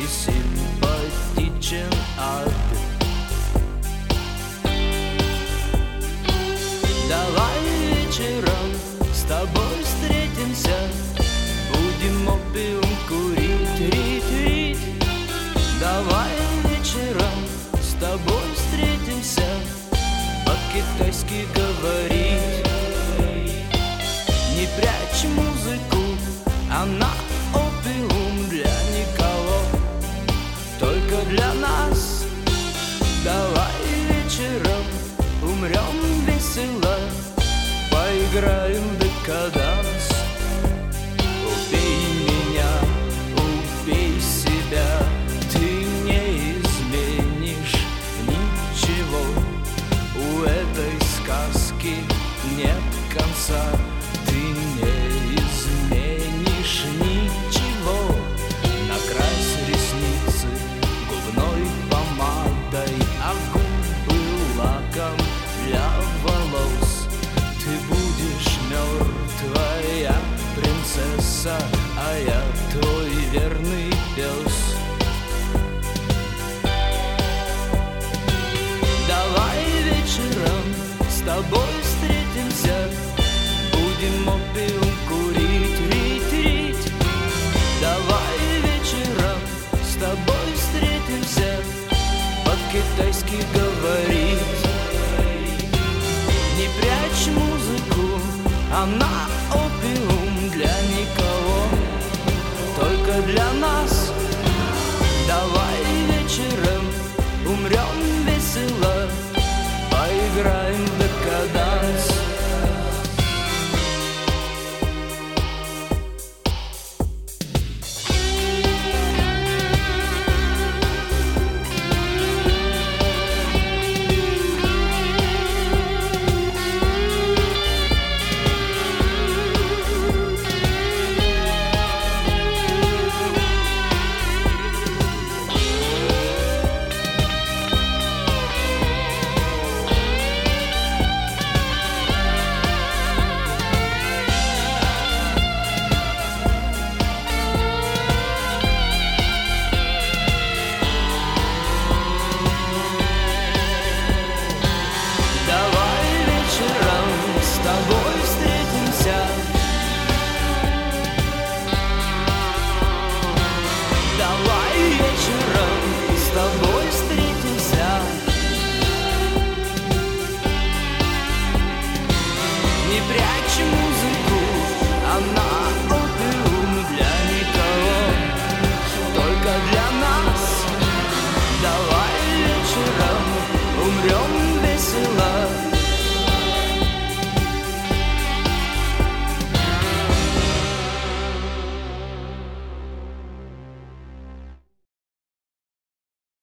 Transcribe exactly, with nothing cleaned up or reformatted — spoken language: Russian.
и симпатичен ад. Давай вечером с тобой встретимся, будем опиум курить, рить, рить. Давай вечером с тобой встретимся, по-китайски говорить. Не прячь музыку, она опиум для никого, только для нас. Давай вечером умрем весело, поиграем в декаданс. Убей меня, убей себя, ты не изменишь ничего. У этой сказки нет конца, ты не изменишь ничего. Накрась ресницы губной помадой, а губы лаком для волос. Ты будешь мертвая принцесса, а я твой верный пес. Давай вечером с тобой встретимся, будем опиум курить, рить, рить. Давай вечером с тобой встретимся, по-китайски говорить. Не прячь музыку, она опиум для никого, только для нас. Давай вечером умрем весело, поиграем в декаданс. Не прячь музыку, она опиум для никого, только для нас. Давай вечером умрем